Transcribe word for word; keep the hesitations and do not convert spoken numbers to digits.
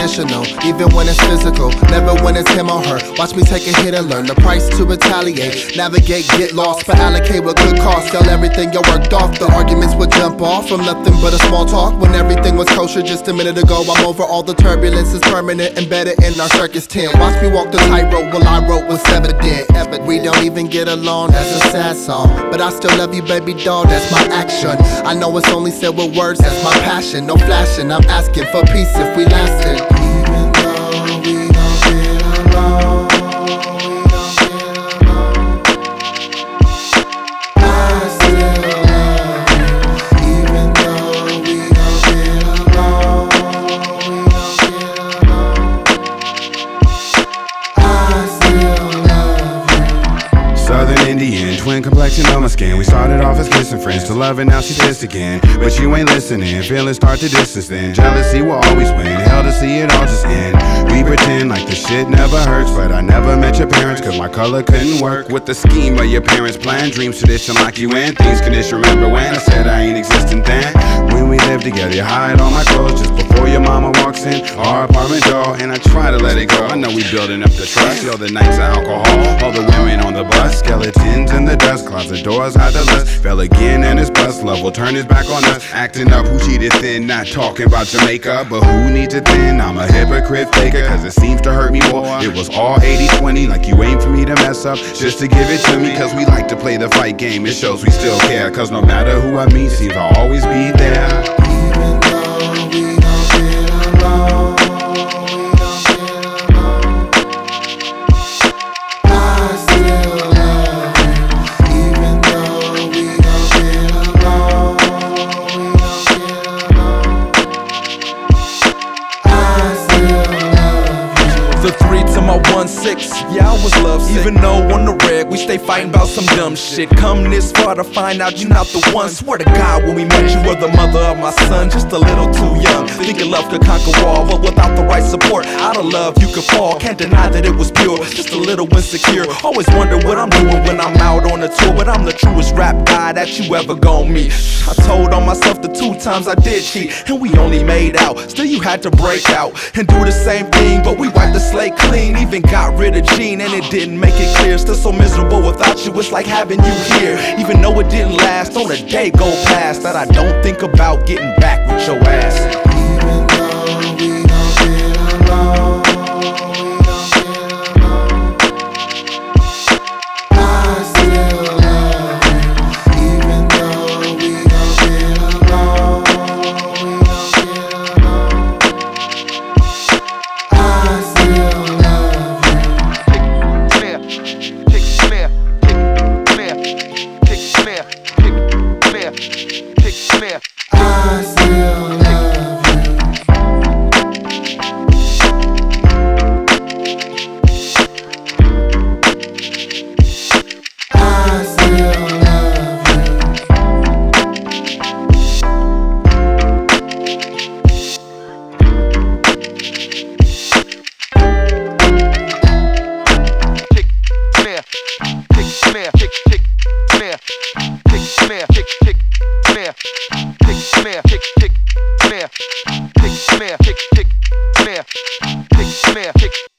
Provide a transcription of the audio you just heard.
intentional, even when it's physical. Never when it's him or her. Watch me take a hit and learn the price to retaliate. Navigate, get lost, but allocate what could cost. Sell everything you worked off. The arguments would jump off from nothing but a small talk. When everything was kosher just a minute ago, I'm over all the turbulence is permanent, embedded in our circus tent. Watch me walk the tightrope while I wrote was evident. We don't even get along, that's a sad song. But I still love you, baby doll, that's my action. I know it's only said with words, that's my passion. No flashing, I'm asking for peace if we lasted. Even though we don't get along, we don't get along, I still love you. Even though we don't get along, we don't get along, I still love you. Southern Indian, twin complexion on my skin. We started off as kissing friends, to loving, now she's pissed again. But you ain't listening, feelings start to distance then. Jealousy will always win, hell to see it all just end. We pretend like the shit never hurts, but I never met your parents, cause my color couldn't work with the scheme of your parents' plan. Dreams tradition lock you in, things can just remember when I said I ain't existent then. When we lived together, you hide all my clothes just before your mama walks in our apartment door, and I try to let it go. I know we building up the trust, all the nights of alcohol, all the women on the bus, skeletons in the dust, closet doors hide the lust. Fell again and his bus love will turn his back on us, acting up who cheated thin, not talking about Jamaica, but who needs it then? I'm a hypocrite faker, cause it seems to hurt me more. It was all eighty twenty, like you aim for me to mess up just to give it to me, cause we like to play the fight game. It shows we still care, cause no matter who I meet seems to always be there. Even though we don't get along, we don't get along, I still love you. Even though we don't get along, we don't get along, I still love you. The three to my one six, yeah, I was lovesick. Even though on the reg, we stay fighting about some dumb shit. Come this far to find out you not the one. Swear to God, when we met, you were the mother of my son, just a little too young. Thinking love could conquer all, but without the right support, out of love you could fall. Can't deny that it was pure, just a little insecure. Always wonder what I'm doing when I'm out on a tour, but I'm the truest rap guy that you ever gon' meet. I told on myself the two times I did cheat, and we only made out. Still you had to break out and do the same thing, but we wiped the slate clean. Even got rid of Gene, and it didn't make it clear. Still so miserable without you, it's like having you here. Even though it didn't last, on a day go past that I don't think about getting back with your ass. Even though we don't get along, we don't get along, I still love you. Even though we don't get along, we don't get along, I still love you. Tick smear, tick smear, tick smear, tick smear, tick smear, tick smear. I still love you. I still love Tick smear, tick smear, tick tick smear, tick smear, tick tick smear, tick smear, tick tick smear, tick smear, tick tick smear, tick smear, tick.